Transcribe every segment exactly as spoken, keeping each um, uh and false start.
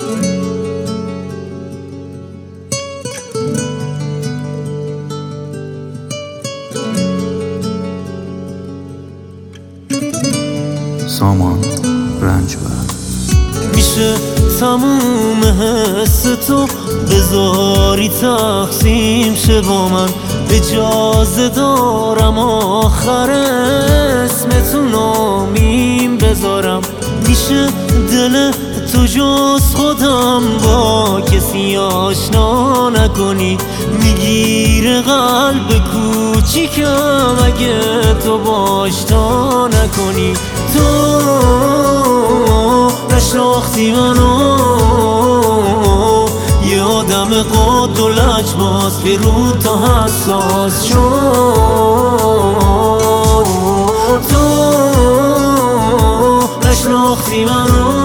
سامان رنجبر. میشه تموم حس تو بذاری تقسیم شه با من، اجازه دارم آخر اسمتو نامیم بذارم. میشه دل تو جز خودم با کسی آشنا نکنی، میگیره قلب کوچیکم اگه تو باش تا نکنی. تو نشناختی منو، یه آدم قد و لجباز به رو تا حساس شد. تو نشناختی منو،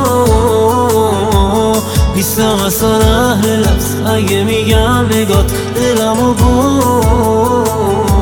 نیستم اصلا اهل لبس اگه میگم نگات دلمو برد.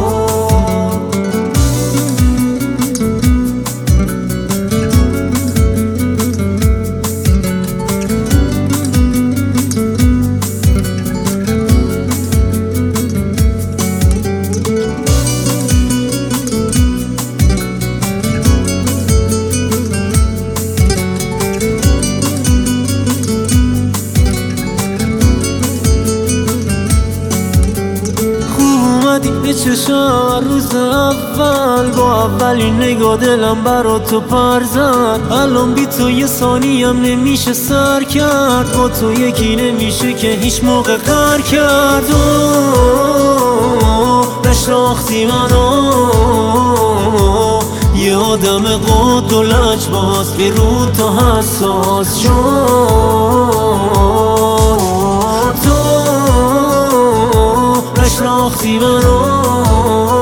به چشم روز اول، با اولین نگاه دلم برا تو پر زد. الان بی تو یه ثانیم نمیشه سر کرد، با تو یکی نمیشه که هیچ موقع قهر کرد. تو نشناختی منو، یه آدم قد و لجباز به رو تا حساس شد. تو نشناختی منو،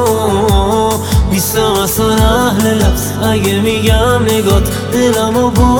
نیستم اصلا اهل لبس اگه میگم نگات دلمو برد.